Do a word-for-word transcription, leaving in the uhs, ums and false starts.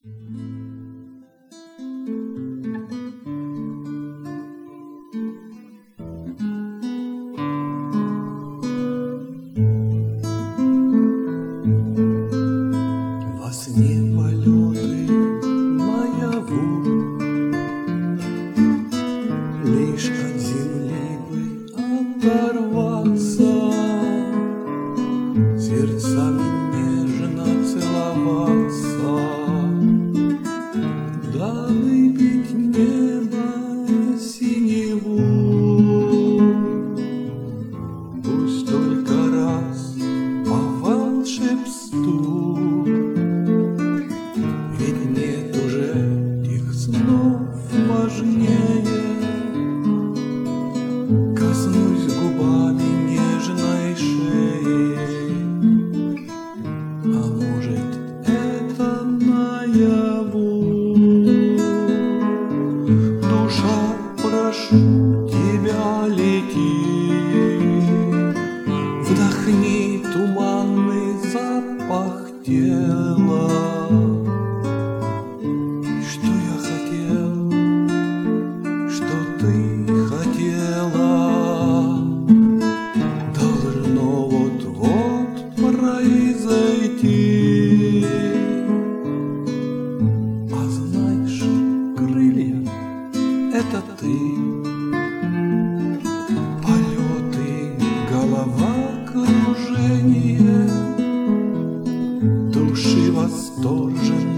Во сне полеты наяву, лишь от земли бы оторваться, сердцами нежно целоваться, да выпить небо синеву. Пусть только раз по волшебству, ведь нет уже тех снов важнее. Коснусь губами нежной шеи, а может, это наяву. Душа, прошу тебя, лети, вдохни туманный запах тела. Что я хотел, что ты хотела, должно вот-вот произойти. А знаешь, крылья — это ты, полеты, голова, кружение, души восторженные